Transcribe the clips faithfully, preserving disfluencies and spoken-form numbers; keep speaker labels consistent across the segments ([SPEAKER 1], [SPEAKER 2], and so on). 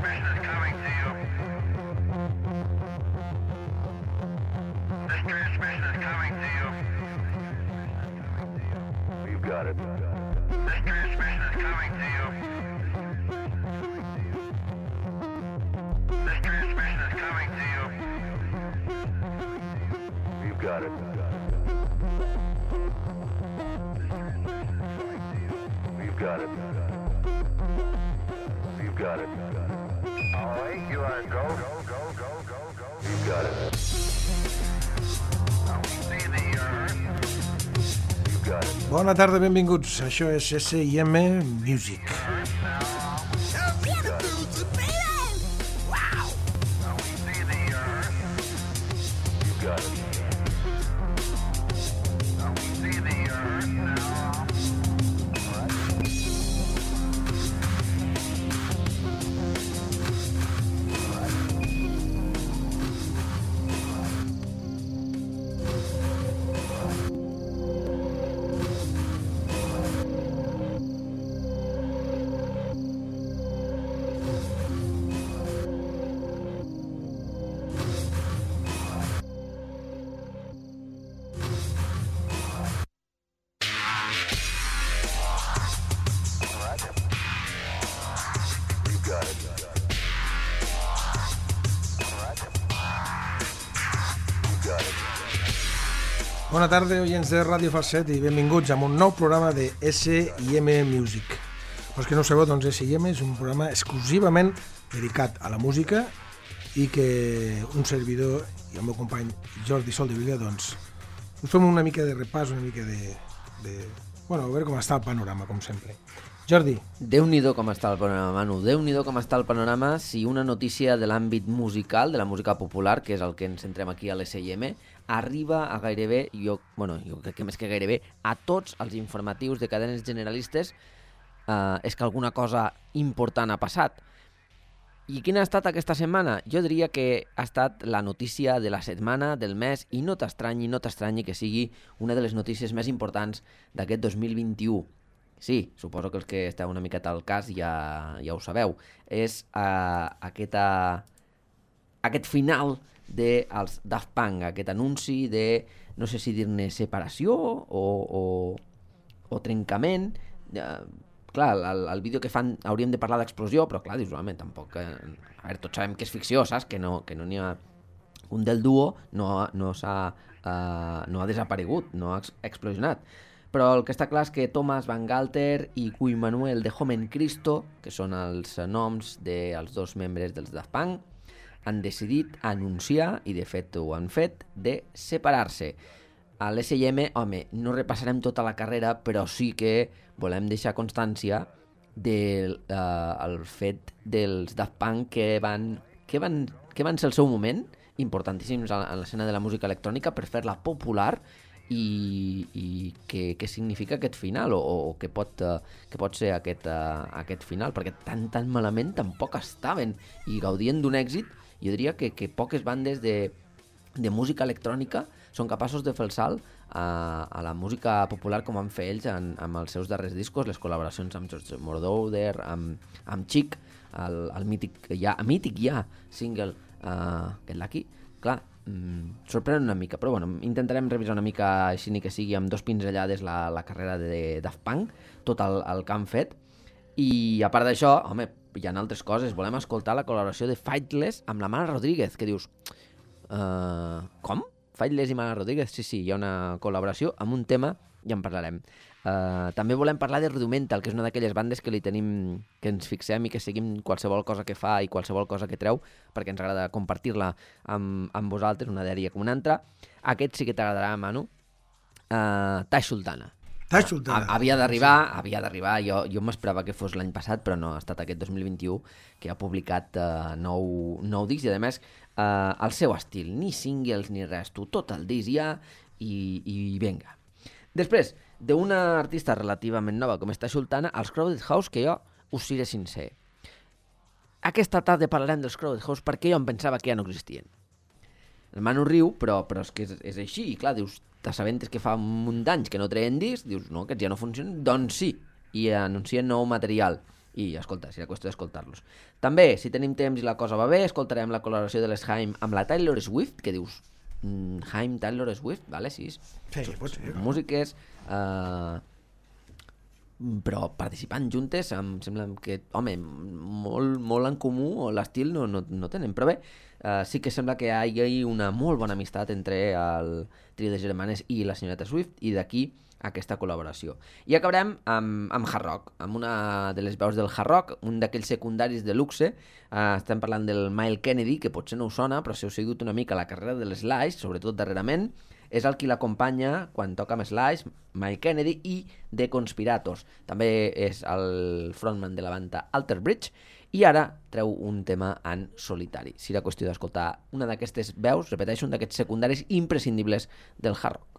[SPEAKER 1] Bona tarda, benvinguts. Això és S I M Music. Bona tarda, oients de Ràdio Falset, i benvinguts a un nou programa de S I M Music. Els que no ho sabeu, doncs S I M és un programa exclusivament dedicat a la música i que un servidor i el meu company Jordi Soldevila doncs us fem una mica de repàs, una mica de, de... Bueno, a veure com està el panorama, com sempre. Jordi.
[SPEAKER 2] Déu-n'hi-do com està el panorama, Manu. Déu-n'hi-do com està el panorama si una notícia de l'àmbit musical, de la música popular, que és el que ens centrem aquí a l'S I M, arriba a gairebé, jo, bueno, jo crec que més que gairebé, a tots els informatius de cadenes generalistes, eh, és que alguna cosa important ha passat. I quina ha estat aquesta setmana? Jo diria que ha estat la notícia de la setmana, del mes, i no t'estranyi, no t'estranyi que sigui una de les notícies més importants d'aquest dos mil vint-i-u. Sí, suposo que els que esteu una miqueta al cas ja, ja ho sabeu. És uh, aquesta, aquest final dels Daft Punk, aquest anunci de, no sé si dir-ne separació o, o, o trencament. Uh, clar, el, el vídeo que fan hauríem de parlar d'explosió, però clar, dius, home, tampoc... Eh, a veure, tots sabem que és ficció, saps? Que no que no n'hi ha... Un del duo no, no s'ha uh, no ha desaparegut, no ha ex explosionat. Però el que està clar és que Thomas Van Galter i Guy Manuel de Homen Cristo, que són els noms dels dos membres dels Daft Punk, han decidit anunciar, i de fet ho han fet, de separar-se. A l'S I M, home, no repassarem tota la carrera, però sí que volem deixar constància del uh, fet dels Daft Punk que van, que, van, que van ser el seu moment, importantíssims a l'escena de la música electrònica per fer-la popular, i, i què, què significa aquest final o, o què, pot, uh, què pot ser aquest, uh, aquest final, perquè tan tan malament tampoc estaven i gaudien d'un èxit. Jo diria que, que poques bandes de, de música electrònica són capaços de fer el salt a, a la música popular com han fet ells en, amb els seus darrers discos, les col·laboracions amb George Moroder, amb, amb Chic, el, el mític ja, mític ja single uh, Get Lucky. Clar, mm, sorprèn una mica, però bueno, intentarem revisar una mica, així ni que sigui amb dos pinzellades, la, la carrera de Daft Punk, tot el, el que han fet. I a part d'això, home, hi ha altres coses. Volem escoltar la col·laboració de Faithless amb la Mara Rodríguez, que dius, uh, com? Faithless i Mara Rodríguez? Sí, sí, hi ha una col·laboració amb un tema, ja en parlarem. Uh, també volem parlar de Rudimental, que és una d'aquelles bandes que li tenim, que ens fixem i que seguim qualsevol cosa que fa i qualsevol cosa que treu, perquè ens agrada compartir-la amb, amb vosaltres, una dèria com una altra. Aquest sí que t'agradarà, Manu. Uh, Tash Sultana.
[SPEAKER 1] Tash Sultana.
[SPEAKER 2] Havia d'arribar, havia d'arribar. Jo, jo m'esperava que fos l'any passat, però no, ha estat aquest dos mil vint-i-u que ha publicat uh, nou, nou discs i, a més, uh, el seu estil. Ni singles ni res, tu, tot el disc ja i, i venga. Després, d'una artista relativament nova com està Sultana, els Crowded House, que jo us seré sincer. Aquesta tarda parlarem dels Crowded House perquè jo em pensava que ja no existien. El Manu riu, però, però és que és, és així. I clar, dius, t'assabentes que fa un munt d'anys que no treien discs, dius, no, aquests ja no funcionen, doncs sí, i anuncien nou material. i escolta, serà qüestió d'escoltar-los. També, si tenim temps i la cosa va bé, escoltarem la col·laboració de les Haim amb la Taylor Swift, que dius, mm, Haim, Taylor Swift, vale, sí,
[SPEAKER 1] sí, pot ser.
[SPEAKER 2] Músiques, eh, però participant juntes, em sembla que, home, molt, molt en comú, o l'estil no, no, no tenen, però bé, eh, sí que sembla que hi ha una molt bona amistat entre el trio de germanes i la senyoreta Swift, i d'aquí aquesta col·laboració. I acabarem amb, amb hard rock, amb una de les veus del hard rock, un d'aquells secundaris de luxe. Uh, estem parlant del Myles Kennedy, que potser no us sona, però si heu seguit una mica la carrera de l'Slash, sobretot darrerament, és el qui l'acompanya quan toca amb Slash, Myles Kennedy, i The Conspirators. També és el frontman de la banda Alter Bridge, i ara treu un tema en solitari. Serà qüestió d'escoltar una d'aquestes veus, repeteixo, un d'aquests secundaris imprescindibles del hard rock.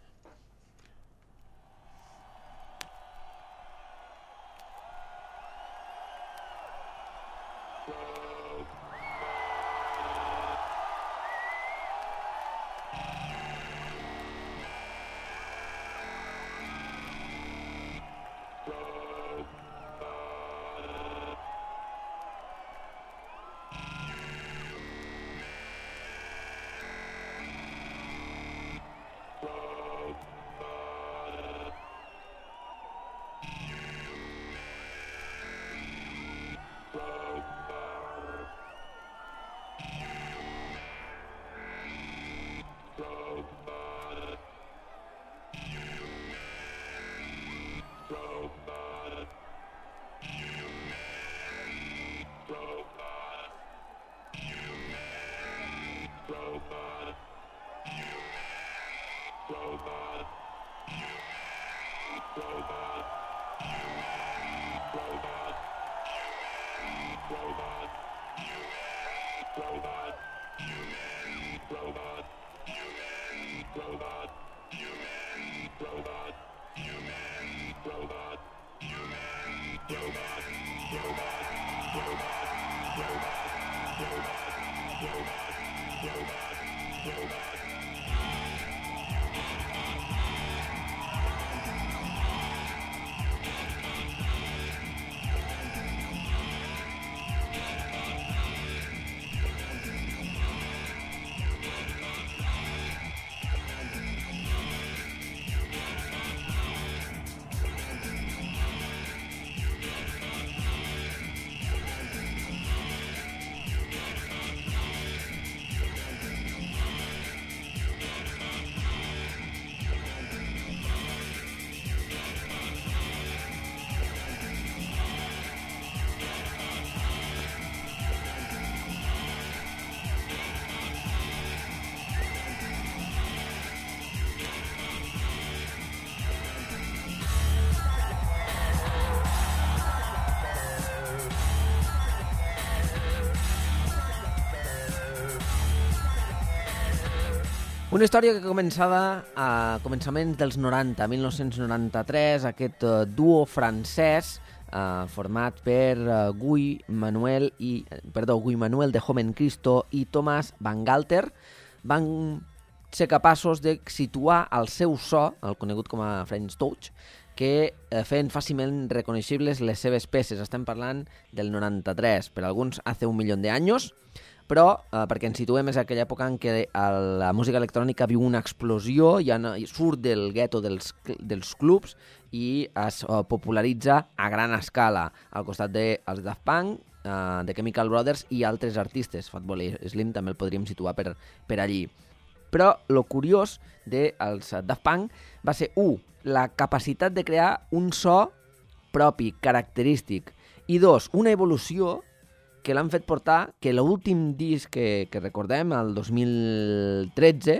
[SPEAKER 2] Una història que començava a començaments dels noranta, mil nou-cents noranta-tres, aquest uh, duo francès uh, format per uh, Guy Manuel i perdó, Guy Manuel de Homen Christo i Thomas Van Galter van ser capaços de situar el seu so, el conegut com a French Touch, que eh, feien fàcilment reconeixibles les seves peces. Estem parlant del noranta-tres, per alguns hace un milió d'anys, però eh, perquè ens situem és aquella època en què el, la música electrònica viu una explosió, ja no, surt del gueto dels, dels clubs i es uh, popularitza a gran escala, al costat dels de Daft Punk, uh, de Chemical Brothers i altres artistes. Fatboy Slim també el podríem situar per, per allí. Però el curiós dels Daft Punk va ser, u, la capacitat de crear un so propi, característic, i dos, una evolució que l'han fet portar que l'últim disc que, que recordem, el dos mil tretze,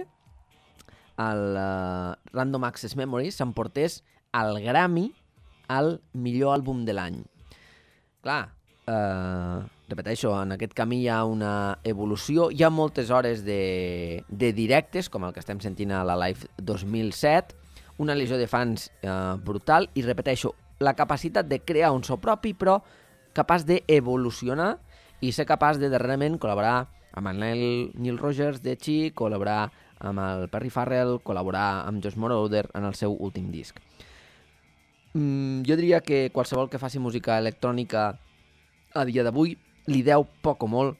[SPEAKER 2] el uh, Random Access Memories, s'emportés al Grammy al millor àlbum de l'any. Clar, eh, repeteixo, en aquest camí hi ha una evolució, hi ha moltes hores de, de directes, com el que estem sentint a la Live dos mil set, una legió de fans eh, brutal, i repeteixo, la capacitat de crear un so propi, però capaç d'evolucionar i ser capaç de darrerament col·laborar amb el Neil, Neil Rogers de Chi, col·laborar amb el Perry Farrell, col·laborar amb Josh Moroder en el seu últim disc. mm, jo diria que qualsevol que faci música electrònica a dia d'avui li deu poc o molt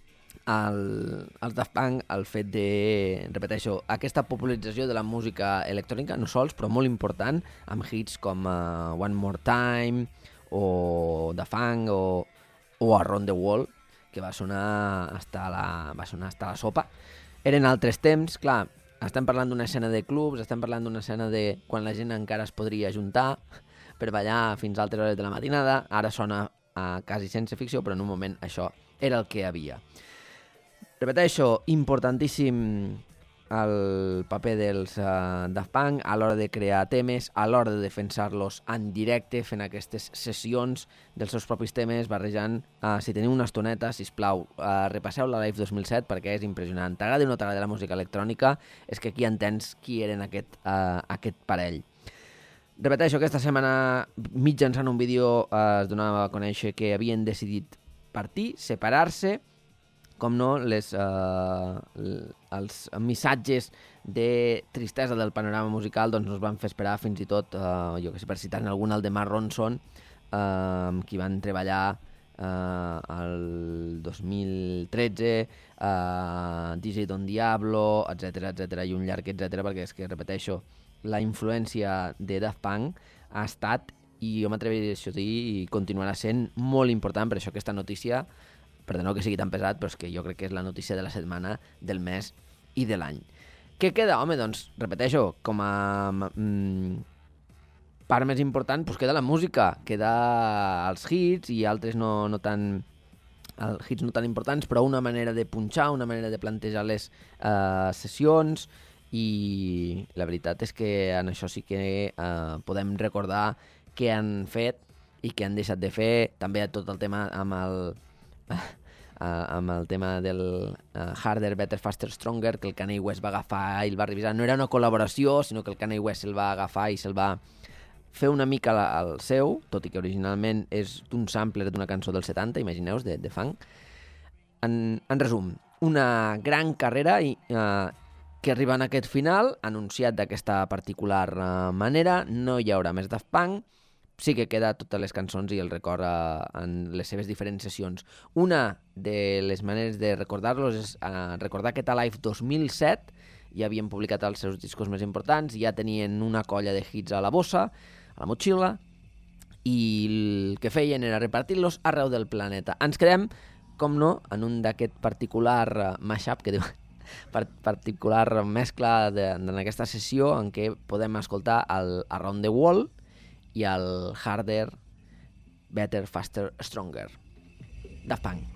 [SPEAKER 2] al, als Daft Punk el fet de, repeteixo, aquesta popularització de la música electrònica, no sols, però molt important, amb hits com uh, One More Time o The Funk o, o Around the World, que va sonar hasta la, va sonar hasta la sopa. Eren altres temps, clar, estem parlant d'una escena de clubs, estem parlant d'una escena de quan la gent encara es podria juntar per ballar fins a altres hores de la matinada, ara sona a quasi sense ficció, però en un moment això era el que hi havia. Repeteixo, importantíssim el paper dels uh, Daft Punk a l'hora de crear temes, a l'hora de defensar-los en directe, fent aquestes sessions dels seus propis temes, barrejant. Uh, si teniu una estoneta, sisplau, uh, repasseu la Live dos mil set perquè és impressionant. T'agrada o no t'agrada la música electrònica, és que aquí entens qui eren aquest, uh, aquest parell. Repeteixo, aquesta setmana, mitjançant un vídeo, uh, es donava a conèixer que havien decidit partir, separar-se. Com no, les, uh, els missatges de tristesa del panorama musical doncs no es van fer esperar fins i tot, uh, jo que sé, per citar algun, el de Mark Ronson, uh, qui van treballar uh, el dos mil tretze, uh, D J Don Diablo, etcètera, etcètera, i un llarg etcètera, perquè és que, repeteixo, la influència de Daft Punk ha estat, i jo m'atreviria a dir, i continuarà sent molt important, per això aquesta notícia, perdoneu que sigui tan pesat, però és que jo crec que és la notícia de la setmana, del mes i de l'any. Què queda, home? Doncs, repeteixo, com a mm, part més important, doncs queda la música, queda els hits i altres no, no tan... els hits no tan importants, però una manera de punxar, una manera de plantejar les uh, sessions, i la veritat és que en això sí que uh, podem recordar què han fet i què han deixat de fer, també tot el tema amb el... Uh, amb el tema del uh, Harder, Better, Faster, Stronger, que el Kanye West va agafar i el va revisar. No era una col·laboració, sinó que el Kanye West se'l va agafar i se'l va fer una mica al seu, tot i que originalment és d'un sampler d'una cançó del setanta, imagineu-vos, de, de funk. En, en resum, una gran carrera i, uh, que arriba en aquest final, anunciat d'aquesta particular uh, manera. No hi haurà més Daft Punk, sí que queda totes les cançons i el record uh, en les seves diferents sessions. Una de les maneres de recordar-los és uh, recordar que a Live dos mil set ja havien publicat els seus discos més importants, ja tenien una colla de hits a la bossa, a la motxilla, i el que feien era repartir-los arreu del planeta. Ens quedem, com no, en un d'aquest particular uh, mashup, que diu, particular mescla de, en aquesta sessió en què podem escoltar el Around the World i el Harder, Better, Faster, Stronger. Daft Punk.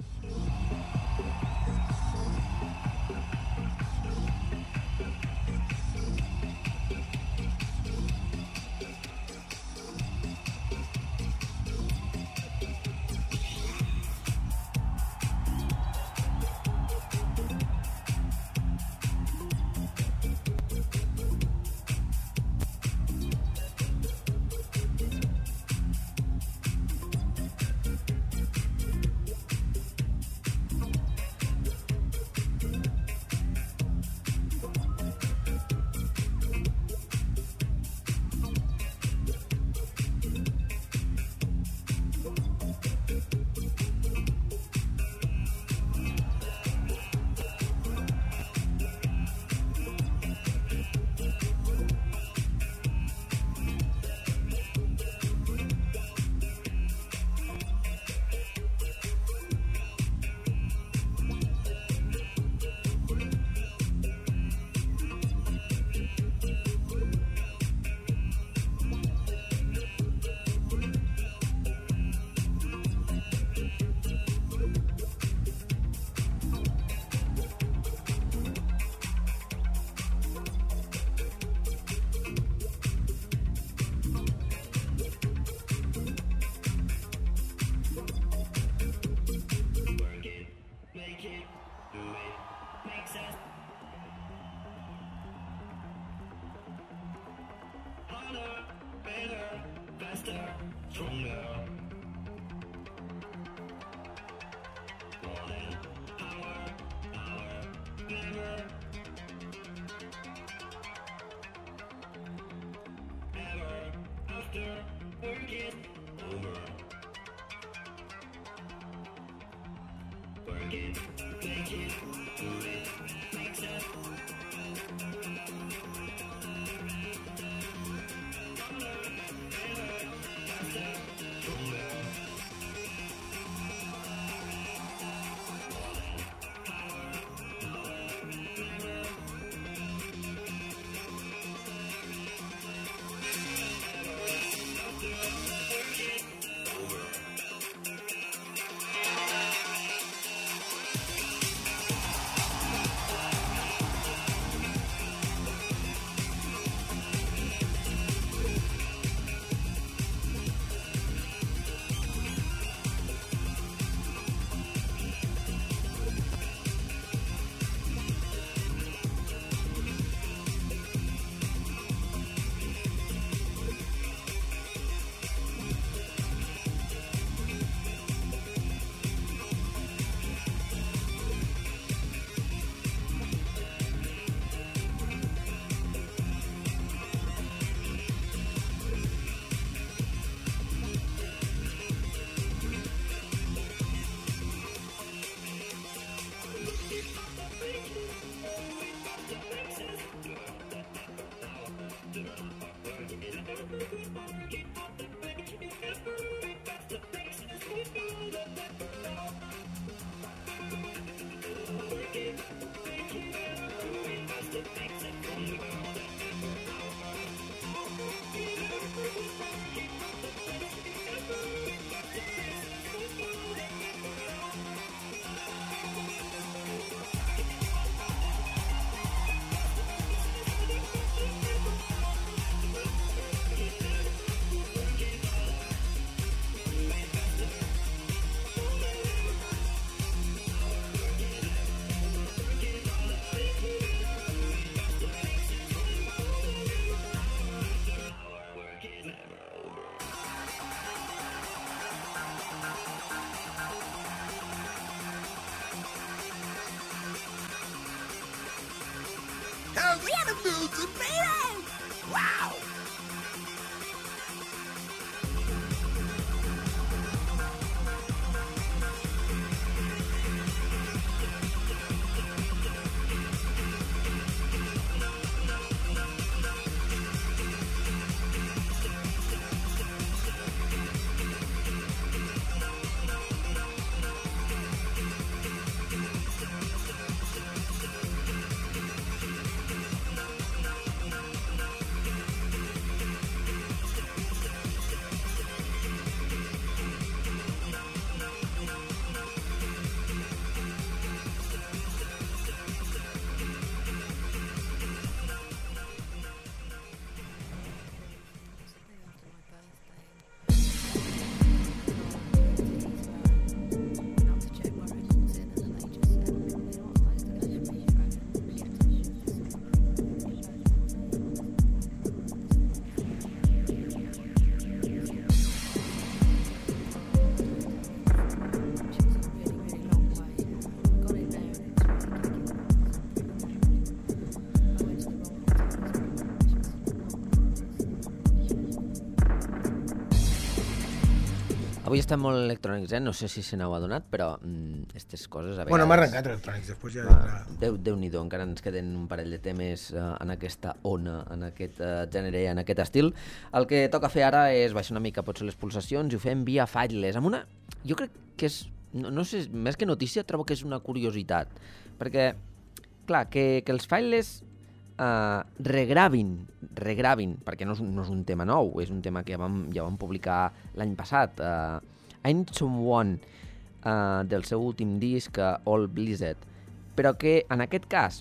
[SPEAKER 3] We have a music, baby! Wow!
[SPEAKER 2] Avui estem molt electrònics, eh? No sé si se n'heu adonat, però aquestes mm, coses a vegades...
[SPEAKER 1] Bueno, m'ha arrencat electrònics, després ja...
[SPEAKER 2] Va, Déu, Déu-n'hi-do, encara ens queden un parell de temes uh, en aquesta ona, en aquest uh, gènere, en aquest estil. El que toca fer ara és baixar una mica potser les pulsacions i ho fem via Faithless, amb una... Jo crec que és... No, no sé, més que notícia, trobo que és una curiositat, perquè, clar, que, que els Faithless uh, regravin, regravin, perquè no és, no és un tema nou, és un tema que ja vam, ja vam publicar l'any passat, uh, I Need Someone, uh, del seu últim disc, uh, All Blizzard, però que en aquest cas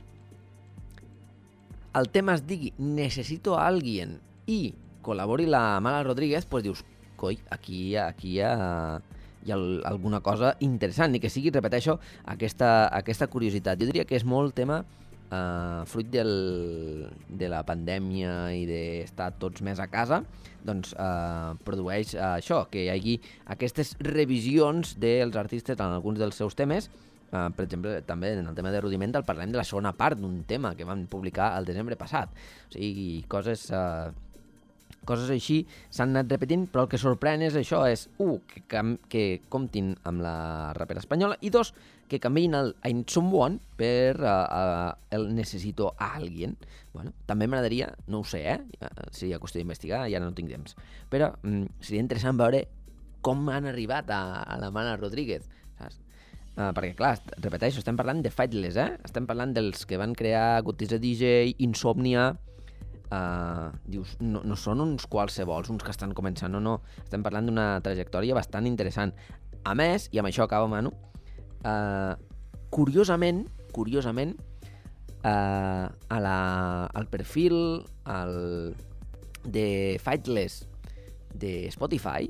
[SPEAKER 2] el tema es digui Necesito a alguien i col·labori la Mala Rodríguez, doncs dius, coi, aquí, aquí hi ha, hi ha alguna cosa interessant, i que sigui, repeteixo, aquesta, aquesta curiositat. Jo diria que és molt tema Uh, fruit del, de la pandèmia i d'estar tots més a casa, doncs uh, produeix uh, això, que hi hagi aquestes revisions dels artistes en alguns dels seus temes. Uh, per exemple, també en el tema de Rudimental parlem de la segona part d'un tema que van publicar el desembre passat. O sigui, coses uh, Coses així s'han anat repetint, però el que sorprèn és això, és, un, que, cam que comptin amb la rapera espanyola, i dos, que canviïn el I'm someone per uh, uh, el necessito a alguien. Bueno, també m'agradaria, no ho sé, eh? Seria qüestió d'investigar, ja no tinc temps. Però mm, seria interessant veure com han arribat a, a la Mala Rodríguez, saps? Uh, perquè, clar, repeteixo, estem parlant de Faithless, eh? Estem parlant dels que van crear Good is a D J, Insomnia. Uh, dius, no, no són uns qualsevols, uns que estan començant, no, no. Estem parlant d'una trajectòria bastant interessant. A més, i amb això acaba, Manu, uh, curiosament, curiosament, uh, a la, al perfil al, de Faithless de Spotify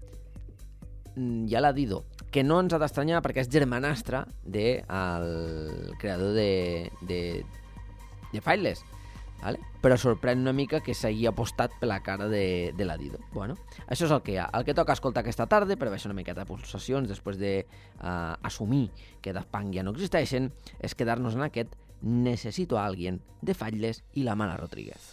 [SPEAKER 2] hi ha la Dido, que no ens ha d'estranyar perquè és germanastra del de creador de, de, de Faithless. Vale? Però sorprèn una mica que s'hagi apostat per la cara de, de la Dido. Bueno, això és el que hi ha. El que toca escoltar aquesta tarda, per baixar una miqueta de pulsacions després de uh, assumir que Daft Punk ja no existeixen, és quedar-nos en aquest Necesito a alguien de Faithless i la Mala Rodríguez.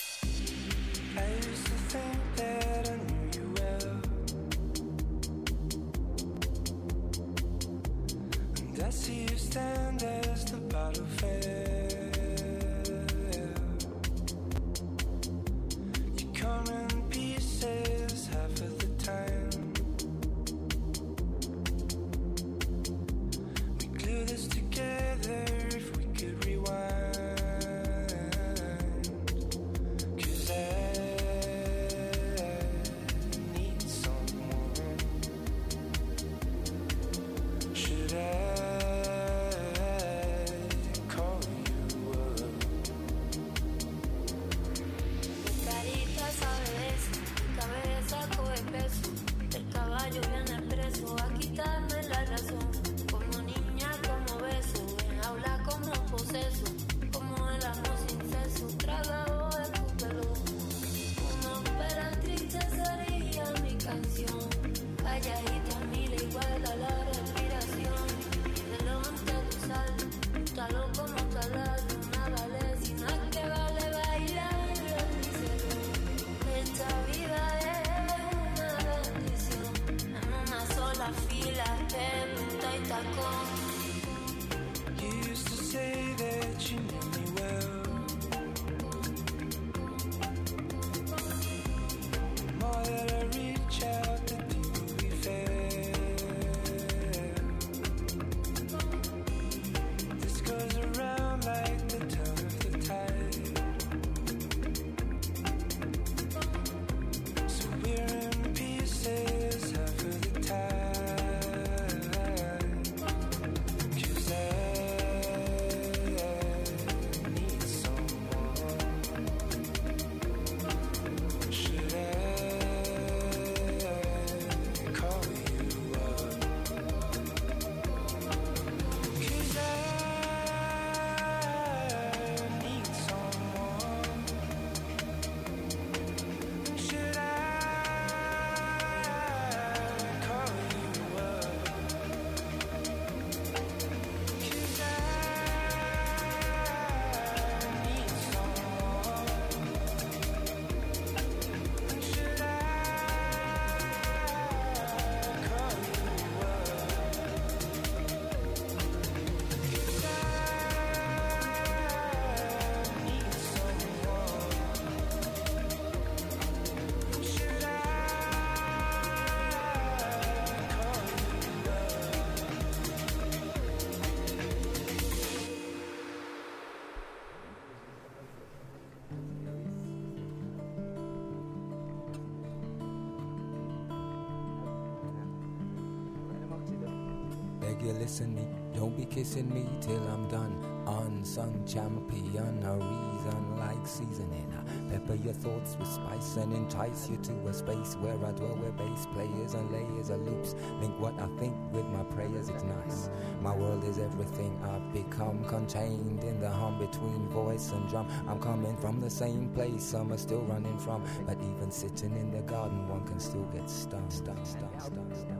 [SPEAKER 4] You listen me, don't be kissing me till I'm done. Unsung champion, a reason like seasoning. Pepper your thoughts with spice and entice you to a space where I dwell, where bass players and layers of loops link what I think with my prayers. It's nice. My world is everything I've become, contained in the hum between voice and drum. I'm coming from the same place some are still running from, but even sitting in the garden one can still get stung, stung, stung, stung, stung.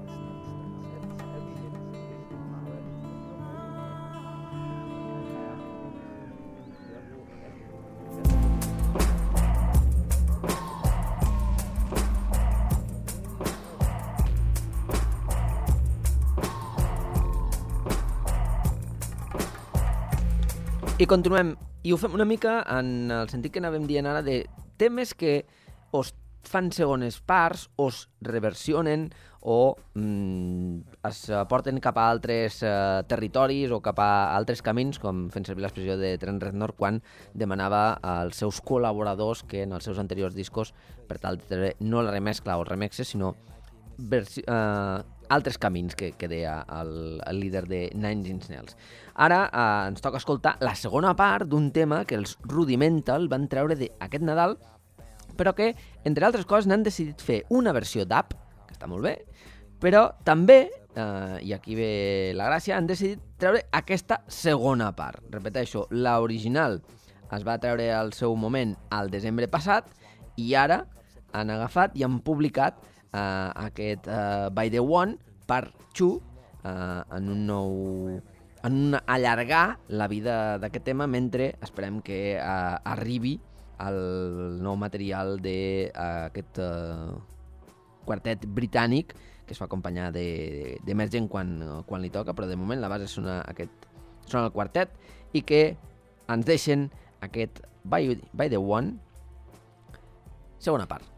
[SPEAKER 2] I continuem, i ho fem una mica en el sentit que anàvem dient ara de temes que os fan segones parts, o es reversionen o mm, es porten cap a altres eh, territoris o cap a altres camins, com fent servir l'expressió de Trent Reznor quan demanava als seus col·laboradors que en els seus anteriors discos, per tal de no la remescla o remixes, sinó versi- eh, altres camins que, que deia el, el líder de Nine Inch Nails. Ara eh, ens toca escoltar la segona part d'un tema que els Rudimental van treure d'aquest Nadal, però que, entre altres coses, n'han decidit fer una versió d'app, que està molt bé, però també, eh, i aquí ve la gràcia, han decidit treure aquesta segona part. Repeteixo, la original es va treure al seu moment al desembre passat i ara han agafat i han publicat eh, aquest eh, By the One, part dos, eh, en un nou... en un allargar la vida d'aquest tema mentre esperem que eh, arribi el nou material d'aquest uh, quartet britànic que es fa acompanyar d'Emergent quan, quan li toca, però de moment la base sona, aquest, sona el quartet i que ens deixen aquest By, by the One, segona part.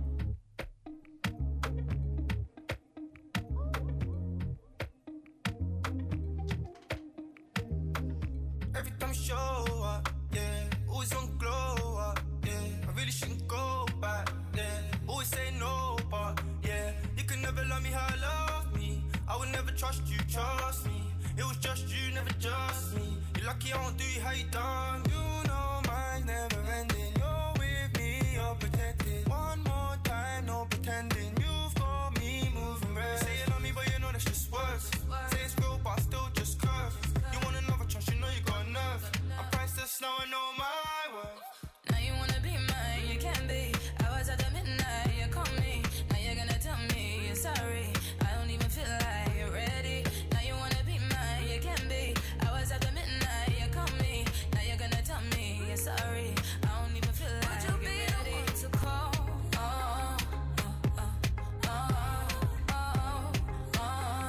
[SPEAKER 5] Every time you show up, yeah, always on glow up, yeah. I really shouldn't go back, yeah. Always say no, but yeah, you can never love me how I love me. I would never trust you, trust me. It was just you, never just me. You're lucky I don't do you how you done. You know mine's never ending. You're with me, you're protected. One more time, no pretending. You've got me moving red. Say you love me, but you know that's just words. Say it's real, but I still just curse. You want another trust, you know you got nerve. I'm priceless, now I know my worth.
[SPEAKER 6] Now you wanna be mine, you can be. I was at the midnight, you call me. Now you're gonna tell me you're sorry. I don't even feel like you're ready. Now you wanna be mine, you can be. I was at the midnight, you call me. Now you're gonna tell me you're sorry. I don't even feel like you're ready. Would you be the one to call? Oh, oh, oh, oh, oh, oh,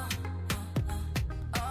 [SPEAKER 6] oh,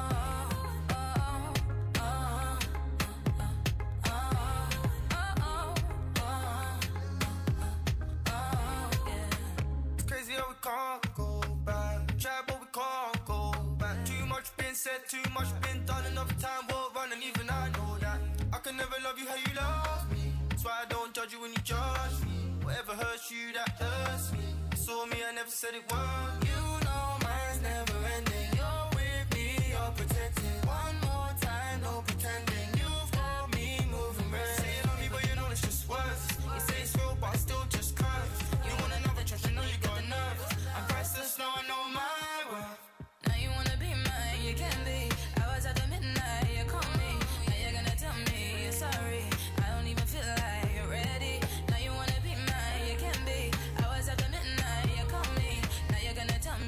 [SPEAKER 5] It's crazy how we can't go back. Try but we can't go back. Too much been said, too much been done. Enough time will run and even I know that. I can never love you how you love me. That's why I don't judge you when you judge me. Whatever hurts you, that hurts me. You saw me, I never said it wrong. You know mine's never ending. You're with me, you're protected. One more time, no pretending. You've got me moving red. Say you love me, but you know it's just words. You say it's real, but I still just curse. You want another trust, you know you got the nerve. I'm priceless, now I know my worth.
[SPEAKER 6] now you wanna be mine, you can be. I was at the midnight, you call me. Now you're gonna tell me you're sorry. I don't even feel like you're ready. Now you wanna be mine, you can be. I was at the midnight, you call me. Now you're gonna tell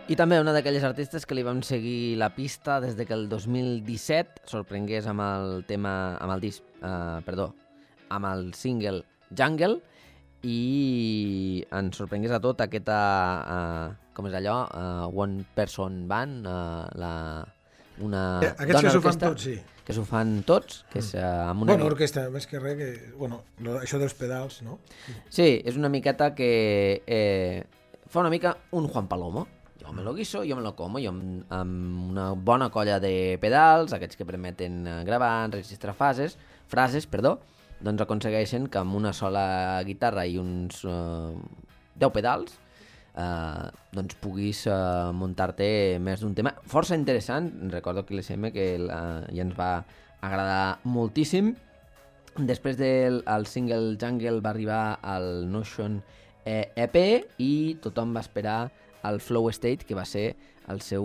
[SPEAKER 2] I també una d'aquelles artistes que li vam seguir la pista des de que el dos mil disset sorprengués amb el tema, amb el disc, eh, perdó, amb el single Jungle i ens sorprengués a tot aquesta, uh, com és allò, uh, One Person Band, uh, la, una
[SPEAKER 1] eh, Aquests que s'ho fan tots, sí.
[SPEAKER 2] Que s'ho fan tots, que és uh, amb una...
[SPEAKER 1] Bueno, orquestra, més que res, que, bueno, això dels pedals, no?
[SPEAKER 2] Sí, és una miqueta que eh, fa una mica un Juan Palomo. Jo me lo guiso, jo me lo como, jo amb, amb una bona colla de pedals, aquests que permeten gravar, enregistrar fases, frases, perdó, doncs aconsegueixen que amb una sola guitarra i uns uh, deu pedals uh, doncs puguis uh, muntar-te més d'un tema força interessant. Recordo que l'S M que uh, ja ens va agradar moltíssim. Després del el single Jungle va arribar al Notion E P i tothom va esperar el Flow State, que va ser el seu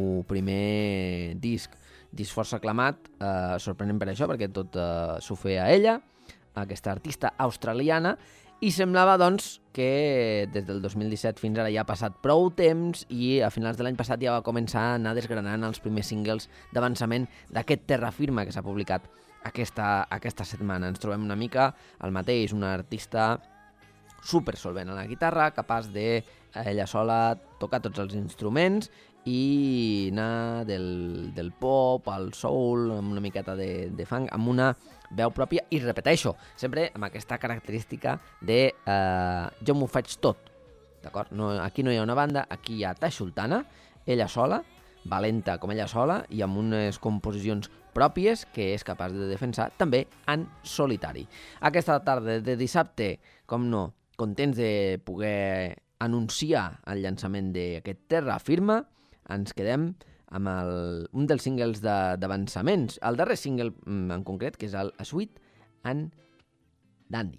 [SPEAKER 2] primer disc. Disc força aclamat, eh, sorprenent per això, perquè tot eh, s'ho feia ella, aquesta artista australiana, i semblava, doncs, que des del dos mil disset fins ara ja ha passat prou temps i a finals de l'any passat ja va començar a anar desgranant els primers singles d'avançament d'aquest Terra Firma que s'ha publicat aquesta, aquesta setmana. Ens trobem una mica el mateix, una artista super solvent a la guitarra, capaç de ella sola tocar tots els instruments i anar del, del pop al soul, amb una miqueta de, de funk, amb una veu pròpia, i repeteixo, sempre amb aquesta característica de eh, jo m'ho faig tot, d'acord? No, aquí no hi ha una banda, aquí hi ha Tash Sultana, ella sola, valenta com ella sola, i amb unes composicions pròpies que és capaç de defensar també en solitari. Aquesta tarda de dissabte, com no, contents de poder anunciar el llançament d'aquest Terra Firma, ens quedem amb el, un dels singles d'avançaments, el darrer single en concret, que és el Sweet and Dandy.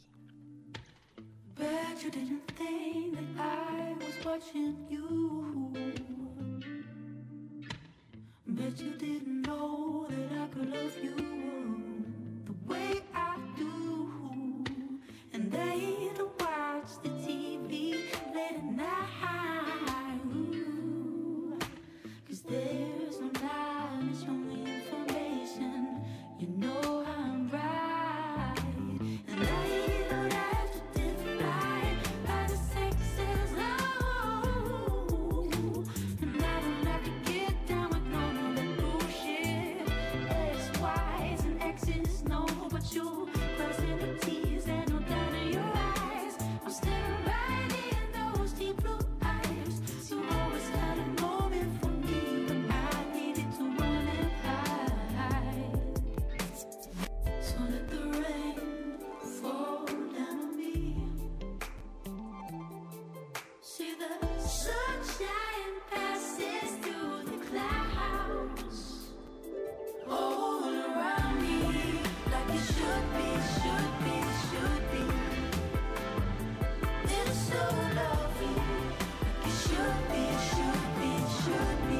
[SPEAKER 6] Bet you didn't think that I was watching you. Bet you didn't know that I could love you the way I do. And they don't watch the T V late at night. Ooh, 'cause there's no knowledge, only information. You know I'm right. And they don't have to define by the sexes, oh. And I don't have to get down with none of that bullshit. X, Y's and X's, no, but you crossing the T's and no doubt in your eyes. I'm staring right in those deep blue eyes. You always had a moment for me when I needed to run and hide. So let the rain fall down on me. See the sunshine passes through the clouds, all around me, like it should be, should be, should be. It's so lovely, like it should be, should be, should be.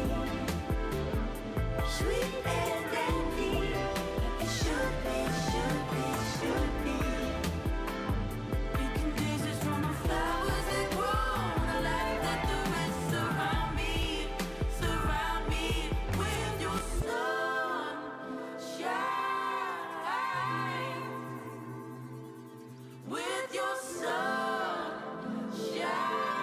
[SPEAKER 6] Sweet and dandy, like it should be, should be, should be. Picking daisies from the flowers that grow, the light that the rest surround me, surround me with your sunshine, with your sunshine.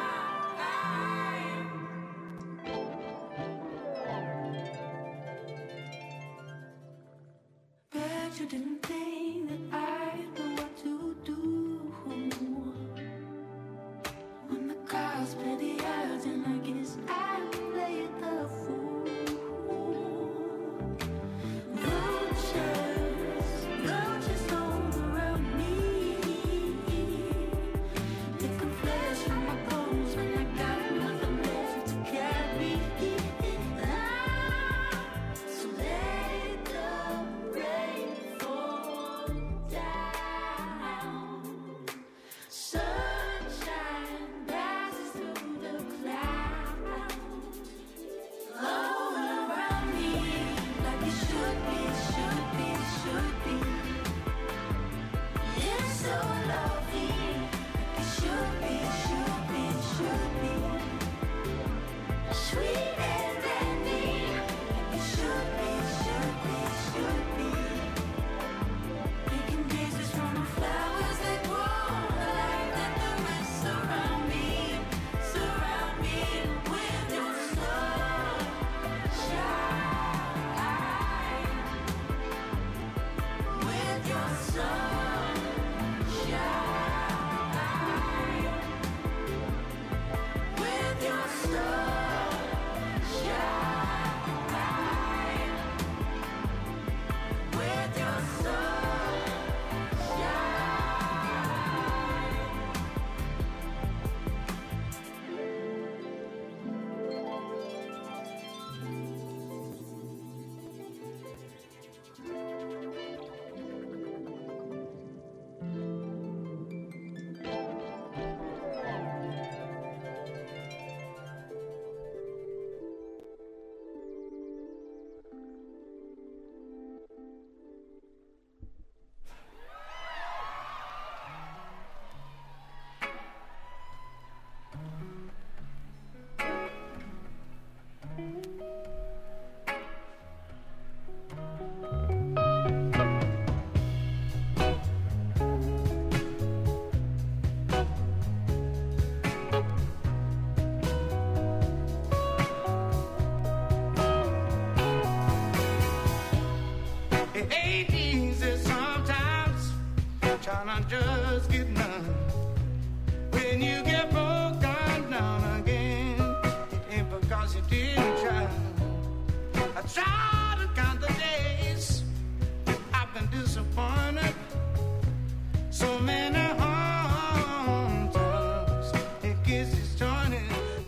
[SPEAKER 6] Bet you didn't think that I knew what to do when the cards play the odds, and I guess I played the fool. Roaches, roaches all around me. They can flash from my bones when I got nothing left to carry. Ah, so let the rain fall down. Sunshine passes through the clouds.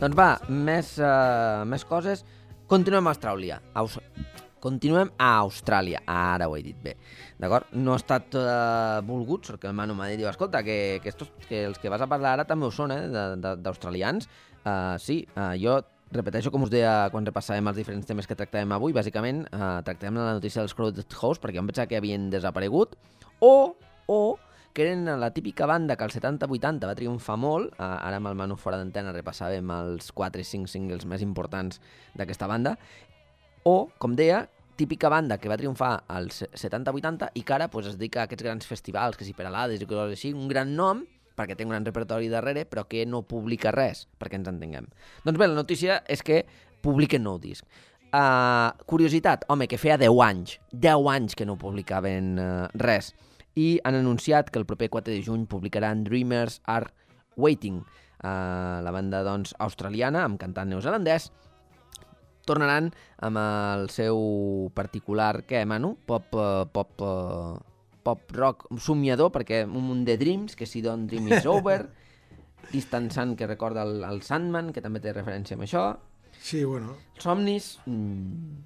[SPEAKER 2] Doncs va, més, uh, més coses. Continuem a Austràlia. Aus... Continuem a Austràlia. Ara ho he dit bé. D'acord? No ha estat uh, volgut, perquè el Manu m'ha dit, escolta, que, que, estos, que els que vas a parlar ara també ho són, eh, d'australians. Uh, sí, uh, jo repeteixo com us deia quan repassàvem els diferents temes que tractàvem avui. Bàsicament, uh, tractàvem la notícia dels Crowded House, perquè em pensava que havien desaparegut, o, o que eren la típica banda que als setanta vuitanta va triomfar molt. Uh, ara amb el Manu fora d'antena repassàvem els quatre o cinc singles més importants d'aquesta banda. O, com deia, típica banda que va triomfar als setanta vuitanta i que ara pues, es dedica a aquests grans festivals, que si per alades i coses així, un gran nom, perquè té un gran repertori darrere, però que no publica res, perquè ens entenguem. Doncs bé, la notícia és que publiquen nou disc. Uh, curiositat, home, que feia deu anys, deu anys que no publicaven uh, res, i han anunciat que el proper quatre de juny publicaran Dreamers Are Waiting, uh, la banda doncs, australiana, amb cantant neozelandès. Tornaran amb el seu particular, què, Manu? Pop, uh, pop, uh, pop rock somiador, perquè un munt de dreams, que si Don't Dream Is Over, Distant Sun, que recorda el, el Sandman, que també té referència amb això.
[SPEAKER 1] Sí, bueno.
[SPEAKER 2] Somnis... Mm,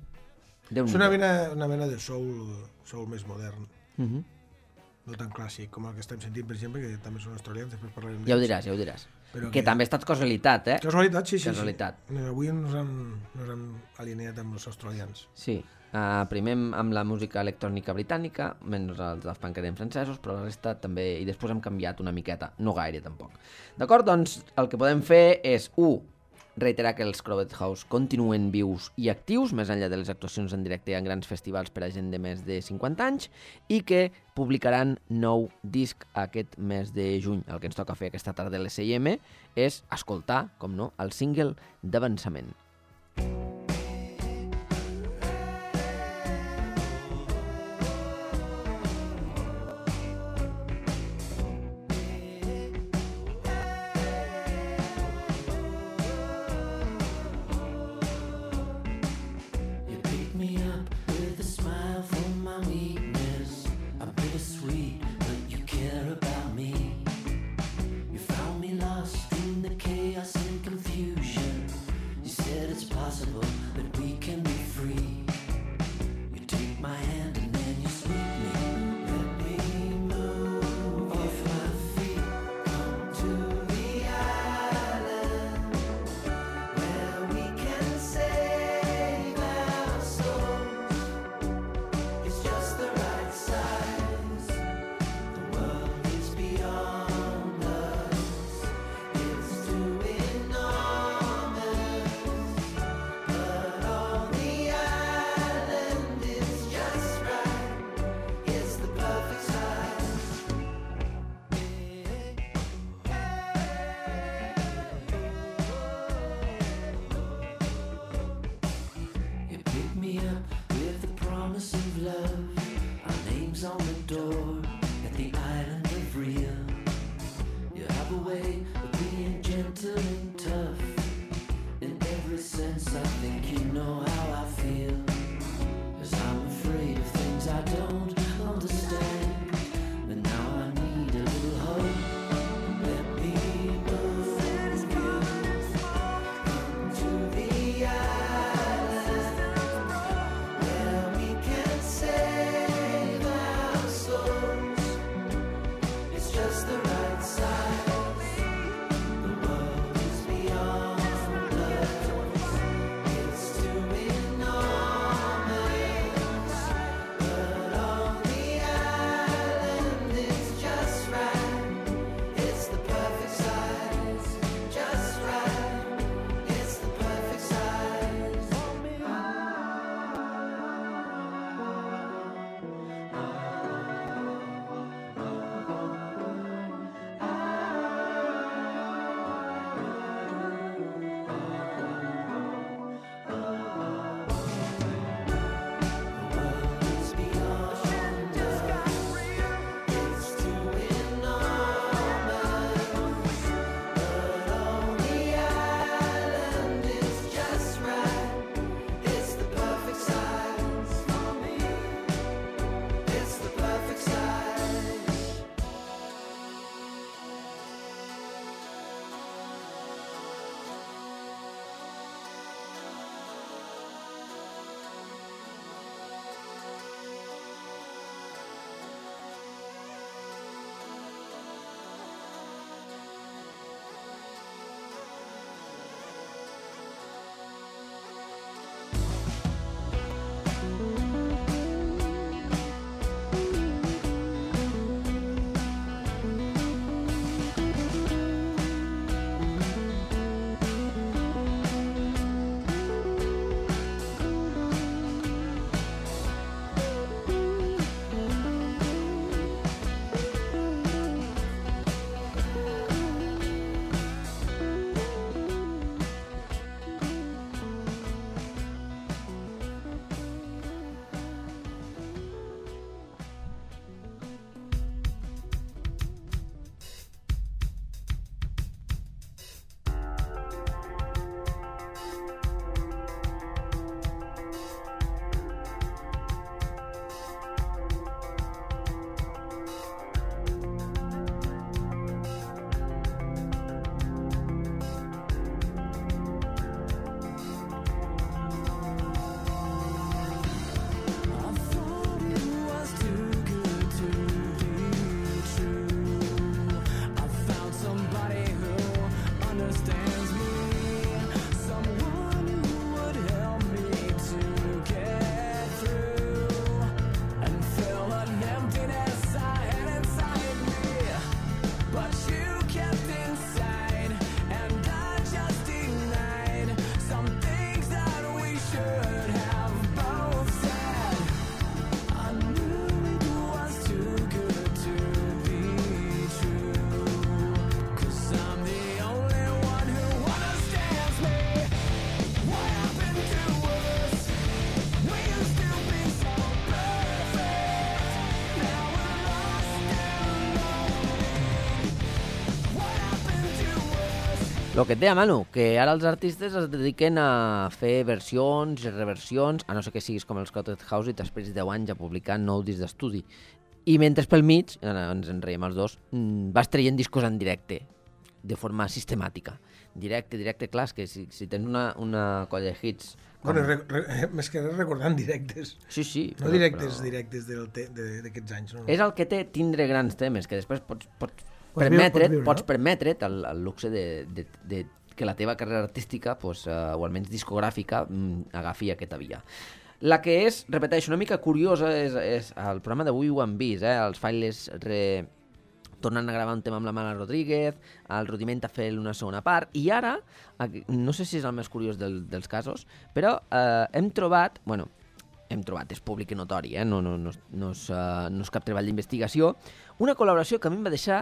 [SPEAKER 1] és una mena, una mena de soul, soul més modern.
[SPEAKER 2] Uh-huh.
[SPEAKER 1] No tan clàssic com el que estem sentint, per exemple, que també són australians, després parlarem
[SPEAKER 2] Ja ho diràs, ja ho diràs.
[SPEAKER 1] Però
[SPEAKER 2] que, que també ha estat casualitat, eh?
[SPEAKER 1] Casualitat, sí, sí.
[SPEAKER 2] Casualitat.
[SPEAKER 1] sí. Avui ens hem, ens hem alineat amb els australians.
[SPEAKER 2] Sí. Uh, primer amb la música electrònica britànica, menys els dels punk eren francesos, però la resta també... I després hem canviat una miqueta, no gaire tampoc. D'acord? Doncs el que podem fer és, u, reiterar que els Crowded House continuen vius i actius, més enllà de les actuacions en directe en grans festivals per a gent de més de cinquanta anys, i que publicaran nou disc aquest mes de juny. El que ens toca fer aquesta tarda a l'S I M és escoltar, com no, el single d'avançament.
[SPEAKER 7] understands me. Someone who would help me to get through and fill an emptiness I had inside me. But you kept inside, and I just denied some things that we should have both said. I knew it was too good to be true, 'cause I'm the only one who understands me. What happened to us? We used to be so perfect. Now we're lost and lonely. What happened to us?
[SPEAKER 2] Lo que et deia, Manu, que ara els artistes es dediquen a fer versions i reversions, a no ser que siguis com els Cottage House i després deu anys a publicar nou discs d'estudi. I mentre pel mig, ara ens en reiem els dos, mm, vas traient discos en directe, de forma sistemàtica. Directe, directe, clar, és que si, si tens una, una colla de hits... Com...
[SPEAKER 1] Bueno, re, re, més que res recordant directes.
[SPEAKER 2] Sí, sí.
[SPEAKER 1] No directes, directes del te- de- d'aquests anys. No?
[SPEAKER 2] És el que té tindre grans temes, que després pots, pots
[SPEAKER 1] Pots
[SPEAKER 2] permetre't,
[SPEAKER 1] viure, pots viure,
[SPEAKER 2] pots
[SPEAKER 1] no?
[SPEAKER 2] permetre't el, el luxe de, de, de que la teva carrera artística, pues, uh, o almenys discogràfica, mm, agafi aquesta via. La que és, repeteixo, una mica curiosa és, és el programa d'avui ho han vist, eh? Els Files re... tornant a gravar un tema amb la Mala Rodríguez, el Rudiment a fer una segona part, i ara, aquí- no sé si és el més curiós del, dels casos, però eh, hem trobat, bueno, hem trobat, és públic i notori, eh? no, no, no, és- no, és, uh, no és cap treball d'investigació, una col·laboració que a mi em va deixar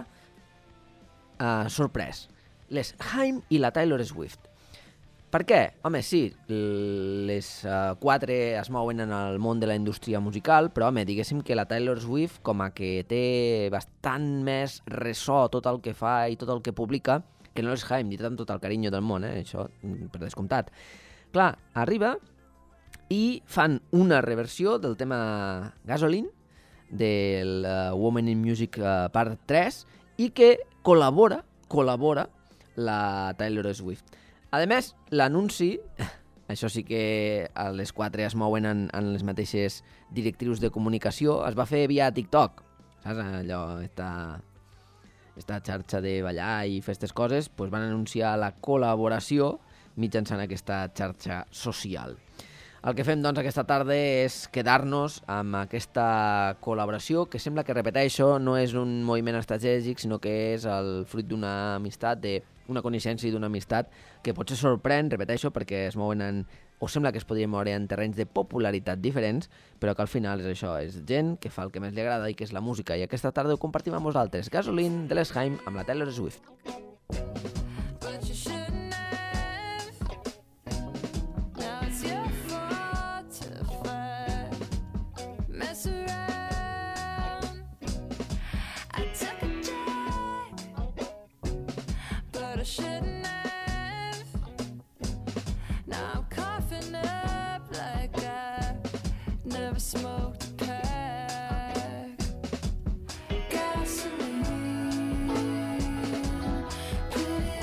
[SPEAKER 2] uh, sorprès. Les Haim i la Taylor Swift. Per què? Home, sí, les uh, quatre es mouen en el món de la indústria musical, però, home, diguéssim que la Taylor Swift, com a que té bastant més ressò tot el que fa i tot el que publica, que no les Haim, dit amb tot el carinyo del món, eh? Això mm, per descomptat. Clar, arriba i fan una reversió del tema Gasoline, del uh, Woman in Music uh, part tres, i que col·labora, col·labora la Taylor Swift. A més, l'anunci, això sí que a les quatre es mouen en, en les mateixes directrius de comunicació, es va fer via TikTok, saps? Allò, esta, esta xarxa de ballar i fer aquestes coses, doncs van anunciar la col·laboració mitjançant aquesta xarxa social. El que fem, doncs, aquesta tarda és quedar-nos amb aquesta col·laboració, que sembla que, repeteixo, no és un moviment estratègic, sinó que és el fruit d'una amistat, d'una coneixença i d'una amistat que potser sorprèn, repeteixo, perquè es mouen en, o sembla que es podrien moure en terrenys de popularitat diferents, però que al final és això, és gent que fa el que més li agrada i que és la música. I aquesta tarda ho compartim amb vosaltres. Gasoline de les Haim amb la Taylor Swift.
[SPEAKER 6] But you shouldn't have. Now it's your fault to fight. Mess around. I took a drag, but I shouldn't have. Now I'm coughing up like I never smoked a pack. Gasoline, put it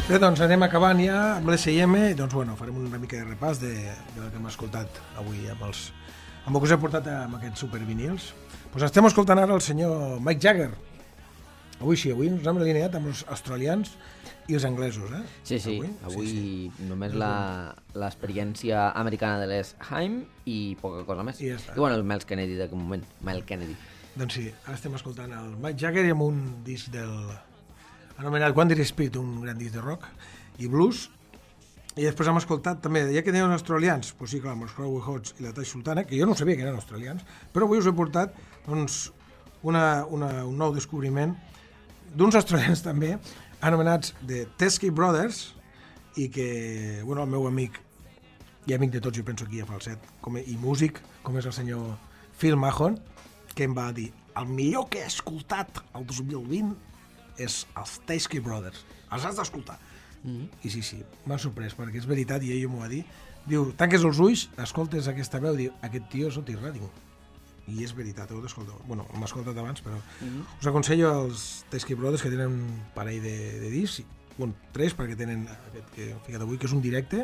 [SPEAKER 1] Bé, doncs anem acabant ja amb l'S I M, doncs bueno, farem una mica de repàs de, del que hem escoltat avui amb els... amb el que us he portat amb aquests supervinils. Doncs estem escoltant ara el senyor Mick Jagger. Avui sí, avui ens hem alineat amb els australians i els anglesos, eh?
[SPEAKER 2] Sí, sí, avui, avui sí, sí. només la- l'experiència americana de l'Es Haim i poca cosa més.
[SPEAKER 1] I ja està.
[SPEAKER 2] I bueno, el Miles Kennedy d'aquest moment, Miles Kennedy.
[SPEAKER 1] Doncs sí, ara estem escoltant el Mick Jagger i amb un disc del... anomenat Wandering Spirit, un gran disc de rock i blues. I després hem escoltat també, ja que tenen australians, doncs sí, clar, amb els Crowley Hodge i la Taj Sultana, que jo no sabia que eren australians, però avui us he portat doncs, una, una, un nou descobriment d'uns australians també, anomenats The Teskey Brothers, i que, bueno, el meu amic, i amic de tots, jo penso aquí a Falset, com, i músic, com és el senyor Phil Mahon, que em va dir, el millor que he escoltat el dos mil vint és els Teskey Brothers, els has d'escoltar. Mm-hmm. I sí, sí, m'ha sorprès, perquè és veritat, i ell m'ho va dir, diu, tanques els ulls, escoltes aquesta veu, diu, aquest tio és Otis Redding. I és veritat, heu d'escoltar. Bueno, m'ha escoltat abans, però mm-hmm. us aconsello els Teskey Brothers, que tenen un parell de, de discs, bueno, tres, perquè tenen aquest que he ficat avui, que és un directe,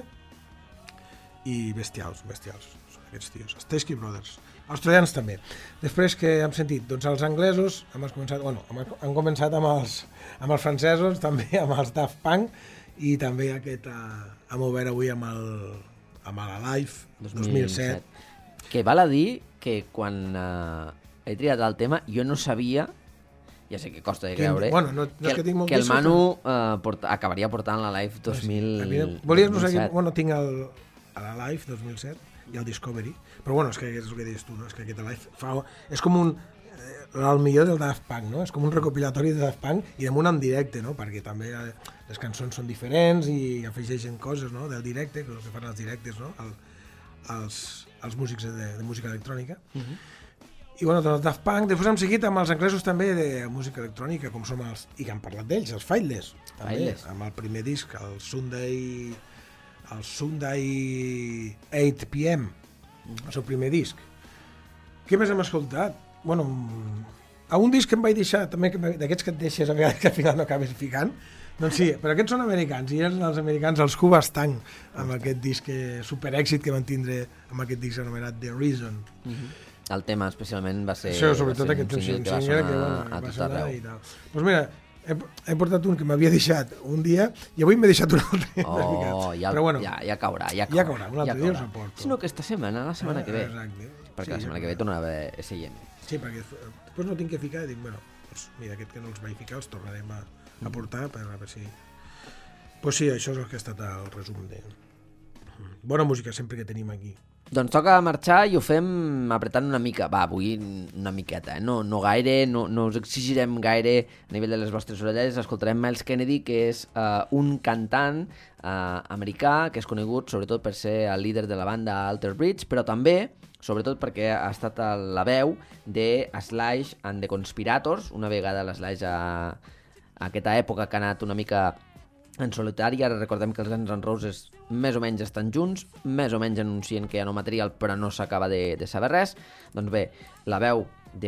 [SPEAKER 1] i bestials, bestials, són aquests tios, els Teskey Brothers. Australians també. Després que hem sentit, doncs els anglesos, hem començat, bueno, hem, hem començat amb els, amb els francesos, també amb els Daft Punk, i també aquest, uh, hem obert avui amb el, amb l'Alive dos mil set.
[SPEAKER 2] Que val a dir que quan uh, he triat el tema, jo no sabia, ja sé que costa de
[SPEAKER 1] Que-
[SPEAKER 2] creure,
[SPEAKER 1] bueno, no- no és
[SPEAKER 2] que,
[SPEAKER 1] que tinc molt
[SPEAKER 2] que el
[SPEAKER 1] discos,
[SPEAKER 2] Manu uh, porta, acabaria portant la Live dos mil
[SPEAKER 1] Evident- Volies no
[SPEAKER 2] dos mil
[SPEAKER 1] seguir...
[SPEAKER 2] set.
[SPEAKER 1] Bueno, tinc el, l'Alive dos mil set i el Discovery, però bueno, és que és el que deies tu, no? És que aquest Alive fa... És com un... eh, el millor del Daft Punk, no? És com un recopilatori de Daft Punk i damunt en directe, no? Perquè també eh, les cançons són diferents i afegeixen coses, no? Del directe, que és el que fan els directes, no? El, els, els músics de, de música electrònica.
[SPEAKER 2] Mhm.
[SPEAKER 1] I bueno, doncs Daft Punk, després hem seguit amb els anglesos també de música electrònica, com som els... i que han parlat d'ells, els Faithless, també,
[SPEAKER 2] Faithless.
[SPEAKER 1] amb el primer disc, el Sunday... el Sunday eight p m, el seu primer disc. Què més hem escoltat? Bueno, a un disc que em vaig deixar, també que m'he- d'aquests que et deixes a vegades que al final no acabes ficant, doncs sí, però aquests són americans, i eren els americans, els Cuba Stank, amb aquest disc que, superèxit que van tindre amb aquest disc anomenat The Reason.
[SPEAKER 2] El tema especialment va ser,
[SPEAKER 1] Això, sobretot
[SPEAKER 2] va ser
[SPEAKER 1] aquest
[SPEAKER 2] un single que va
[SPEAKER 1] single
[SPEAKER 2] sonar
[SPEAKER 1] que, bueno,
[SPEAKER 2] a
[SPEAKER 1] va
[SPEAKER 2] tot
[SPEAKER 1] sonar
[SPEAKER 2] arreu.
[SPEAKER 1] i tal. Doncs mira, he, he portat un que m'havia deixat un dia i avui m'he deixat un altre.
[SPEAKER 2] Oh, ja,
[SPEAKER 1] Però bueno,
[SPEAKER 2] ja, ja caurà, ja caurà.
[SPEAKER 1] ja caurà, un altre dia us
[SPEAKER 2] caurà.
[SPEAKER 1] el porto.
[SPEAKER 2] Sinó que esta setmana, la setmana que ve,
[SPEAKER 1] Exacte.
[SPEAKER 2] perquè
[SPEAKER 1] Sí,
[SPEAKER 2] la setmana que ve tornarà a haver S I M.
[SPEAKER 1] Sí, perquè després no tinc que ficar i dic, bueno, doncs mira, aquest que no els vaig ficar els tornarem a, a portar per a veure si... Pues sí, això és el que ha estat el resum de... Bona música sempre que tenim aquí.
[SPEAKER 2] Doncs toca marxar i ho fem apretant una mica. Va, avui una miqueta, eh? no, no gaire, no, no us exigirem gaire a nivell de les vostres orelles. Escoltarem Miles Kennedy, que és uh, un cantant uh, americà que és conegut sobretot per ser el líder de la banda Alter Bridge, però també, sobretot perquè ha estat a la veu de Slash and the Conspirators, una vegada l'Slash a, a aquesta època que ha anat una mica en solitari. Ara recordem que els Guns N' Roses més o menys estan junts, més o menys anuncien que hi ha nou material però no s'acaba de, de saber res. Doncs bé, la veu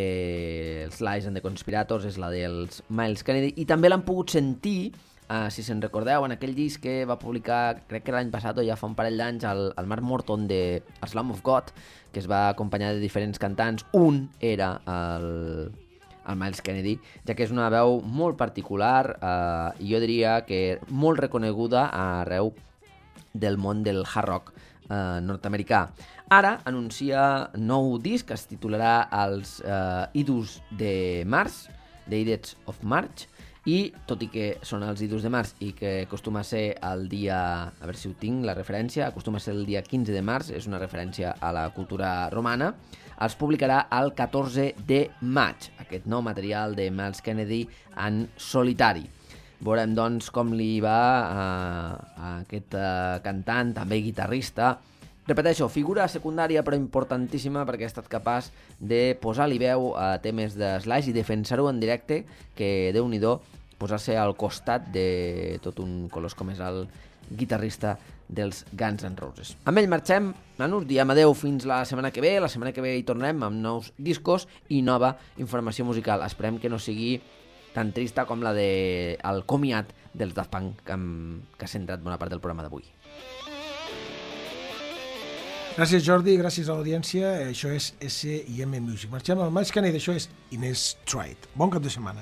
[SPEAKER 2] dels Lies and the Conspirators és la dels Miles Kennedy i també l'han pogut sentir, uh, si se'n recordeu, en aquell disc que va publicar, crec que l'any passat o ja fa un parell d'anys, el, el Mark Morton de Slam of God, que es va acompanyar de diferents cantants. Un era el... el Miles Kennedy, ja que és una veu molt particular eh, i jo diria que molt reconeguda arreu del món del hard rock eh, nord-americà. Ara anuncia nou disc que es titularà els eh, Idus de Març, The Idiots of March, i tot i que són els Idus de març i que acostuma a ser el dia, a veure si ho tinc, la referència, acostuma a ser el dia quinze de març, és una referència a la cultura romana, els publicarà el catorze de maig, aquest nou material de Miles Kennedy en solitari. Veurem, doncs, com li va a, a aquest uh, cantant, també guitarrista. Repeteixo, figura secundària però importantíssima perquè ha estat capaç de posar-li veu a temes de Slash i defensar-ho en directe, que Déu-n'hi-do posar-se al costat de tot un colós com és el guitarrista dels Guns N' Roses. Amb ell marxem, nanos, diem adeu fins la setmana que ve. La setmana que ve hi tornem amb nous discos i nova informació musical. Esperem que no sigui tan trista com la de el comiat dels Daft Punk que, que ha centrat bona part del programa d'avui.
[SPEAKER 1] Gràcies, Jordi, gràcies a l'audiència. Això és S I M Music. Marxem al Miles Kennedy, això és Inés Stride. Bon cap de setmana.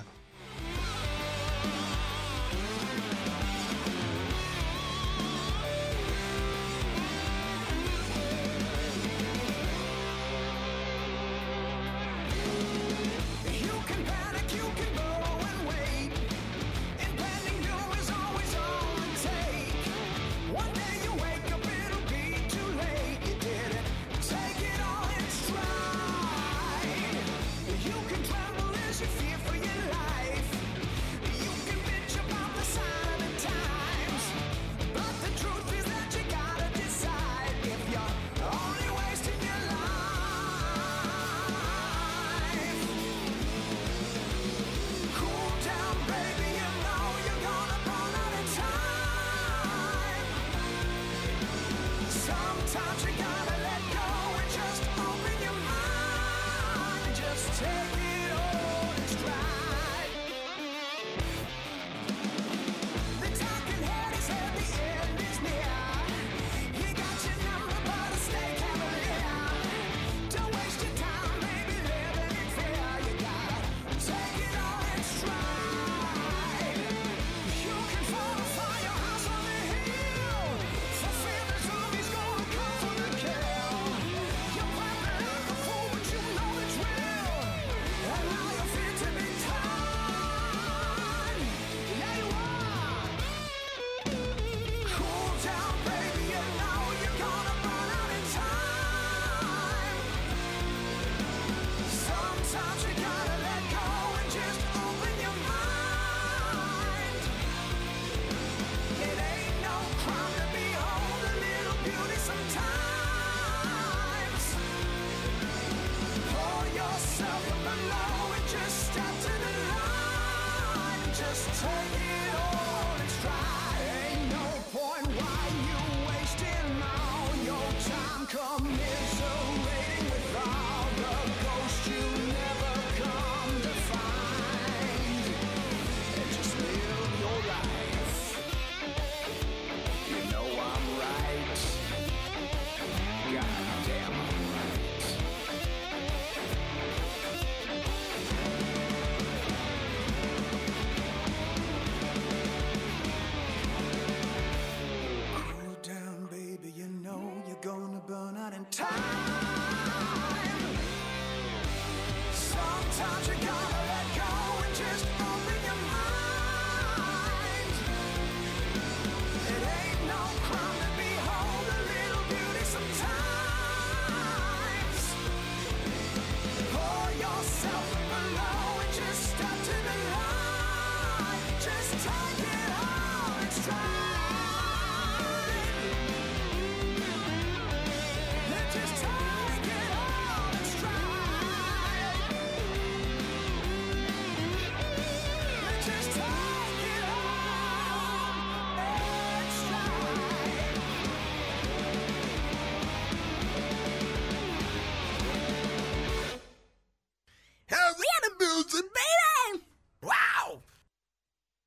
[SPEAKER 5] Time.